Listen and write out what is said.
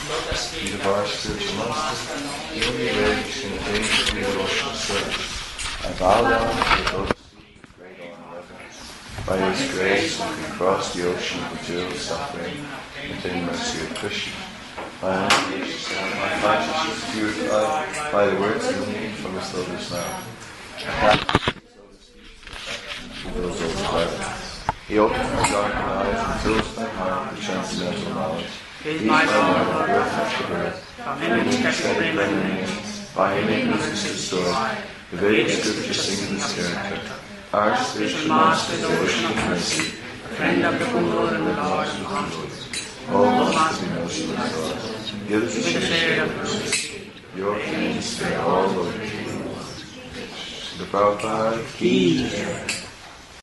He's of our spiritual master, the only way between the danger of the ocean search. I bow down to the lotus feet of great honor and reverence. By his grace we can cross the ocean of the dual suffering and attain mercy of Krishna. My consciousness is purified by the words emanating from his lotus mouth. He goes over silence. He opens my darkened eyes and fills my heart with transcendental knowledge. He is my Lord of earth after birth. From him steady remains. By him ignorance is destroyed. The Vedic scriptures sing of his character. Our spiritual master, the ocean of mercy, the friend of the poor and the Lord of harmless. All must be merciless, Lord. Give us the shade of mercy. Your kings, they all Lord. The Prabhupada, Ki.